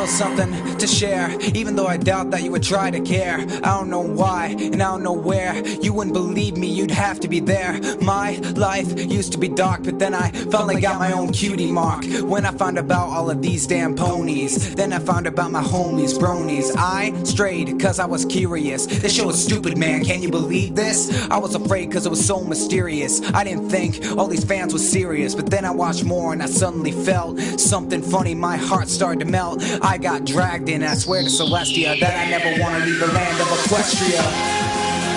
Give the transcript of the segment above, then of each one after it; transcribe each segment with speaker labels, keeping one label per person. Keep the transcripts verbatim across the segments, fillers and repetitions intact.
Speaker 1: little something to share, even though I doubt that you would try to care. I don't know why, and I don't know where. You wouldn't believe me, you'd have to be there. My life used to be dark, but then I finally got my own cutie mark. When I found about all of these damn ponies, then I found about my homies, bronies. I strayed cause I was curious. This show is stupid, man, can you believe this? I was afraid cause it was so mysterious. I didn't think all these fans were serious, but then I watched more and I suddenly felt something funny. My heart started to melt. I got dragged in, I swear to Celestia that I never want to leave the land of Equestria.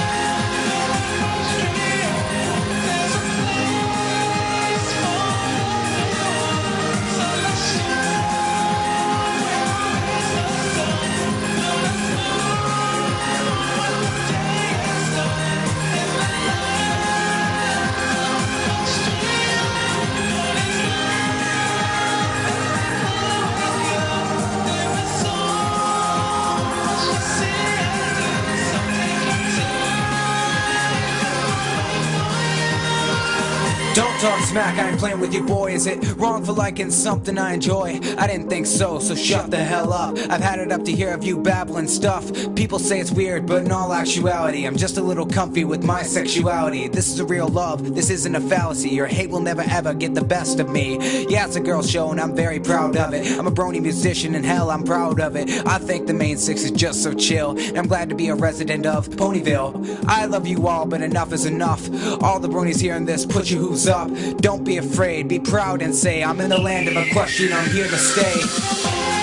Speaker 1: Don't talk smack, I ain't playing with your boy. Is it wrong for liking something I enjoy? I didn't think so, so shut the hell up. I've had it up to hear of you babbling stuff. People say it's weird, but in all actuality I'm just a little comfy with my sexuality. This is a real love, this isn't a fallacy. Your hate will never ever get the best of me. Yeah, it's a girl show and I'm very proud of it. I'm a brony musician and hell, I'm proud of it. I think the main six is just so chill, and I'm glad to be a resident of Ponyville. I love you all, but enough is enough. All the bronies hearing this, put your hooves up. Don't be afraid, be proud and say I'm in the land of Equestria, I'm here to stay.